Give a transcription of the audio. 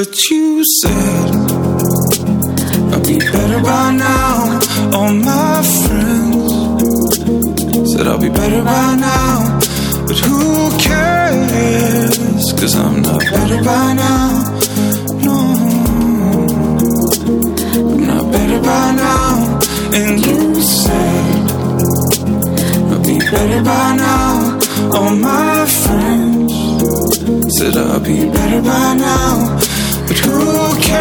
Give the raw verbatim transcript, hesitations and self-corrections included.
But you said I'll be better by now. All my friends said I'll be better by now. But who cares? Cause I'm not better by now. No, I'm not better by now. And you said I'll be better by now. All my friends said I'll be better by now. But who cares?